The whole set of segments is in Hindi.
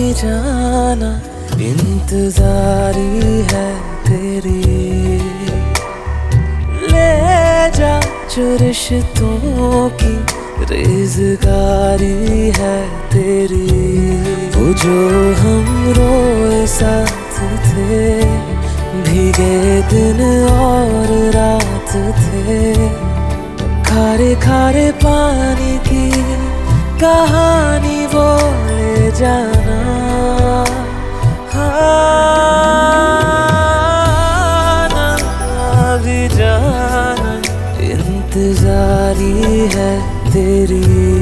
भी जाना इंतजारी है तेरी। ले जा जो रिश्तों की रेज़गारी है तेरी। वो जो हम रोए साथ थे, भीगे दिन और रात थे, खारे खारे पानी की कहानी वो ले जाना। ना भी जाना इंतजारी है तेरी।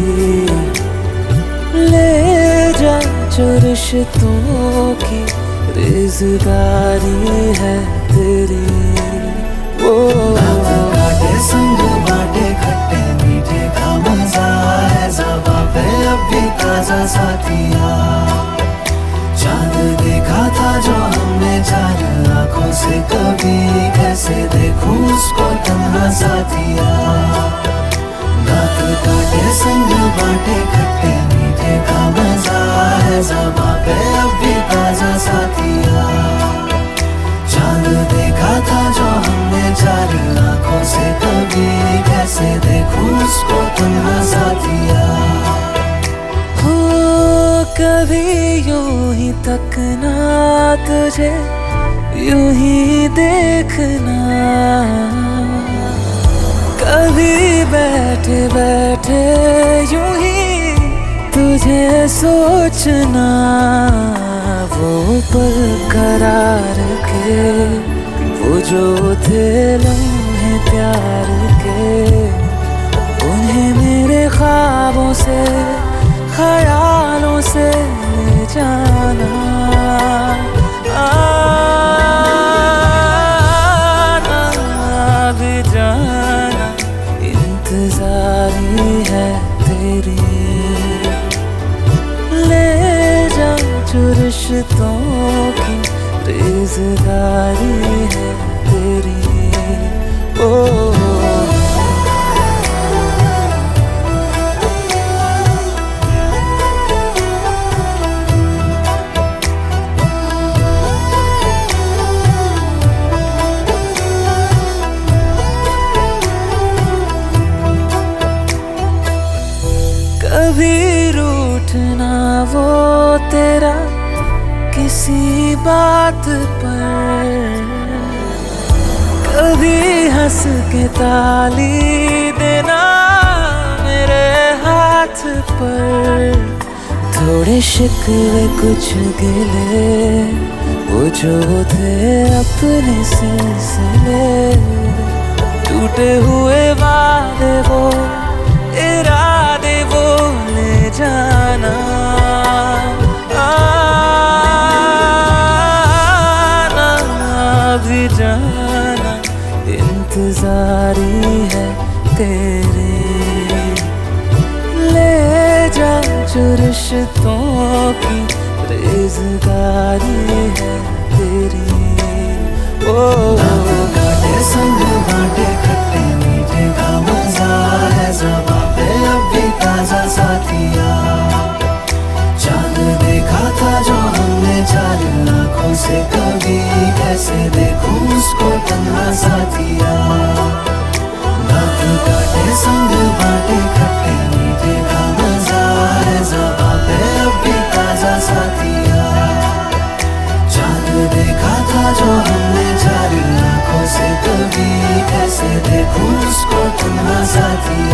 ले जा जो रिश्तों की रेज़गारी है तेरी। वो काटे संग बाटे खट्टे मीठे का मजा है ज़बां पे अब भी ताज़ा साथिया। चांद देखा था जो हमने चार आँखों से, कभी कैसे देखूं उसको तन्हा साथिया। दांत काटे संग बाटे खट्टे मीठे का मजा है ज़बां पे अब भी ताज़ा साथिया। चांद देखा था जो हमने चार आँखों से, कभी कैसे देखूं उसको तन्हा साथिया। हो कभी यूं ही तकना तुझे, यूं ही देखना, कभी बैठे बैठे यूं ही तुझे सोचना। वो पल करार के, वो जो थे लम्हे प्यार के, उन्हें मेरे ख्वाबों से ख्यालों से जाना। भी जाना इंतजारी है तेरी। ले जा जो रिश्तों की रेज़गारी है तेरी। ओ कभी रूठना वो तेरा किसी बात पर, कभी हंस के ताली देना मेरे हाथ पर। थोड़े शिकवे कुछ गिले, वो जो थे अपने सिलसिले, टूटे हुए वादे वो इरादे वो ले जाना। ना भी जाना इंतजारी है तेरी। ले जा जो रिश्तों की रेज़गारी है तेरी। ओ काटे संग बाटे खट्टे मीठे का मजा है ज़बां पे अब भी ताज़ा साथिया। चांद देखा था जो हमने चार आँखों से, कभी कैसे देखूं उसको तन्हा साथिया। दांत काटे संग बाटे खट्टे मीठे का मजा है ज़बां पे अब भी ताज़ा साथिया। चांद देखा था जो हमने चार आँखों से, कभी कैसे देखूं उसको तन्हा साथिया।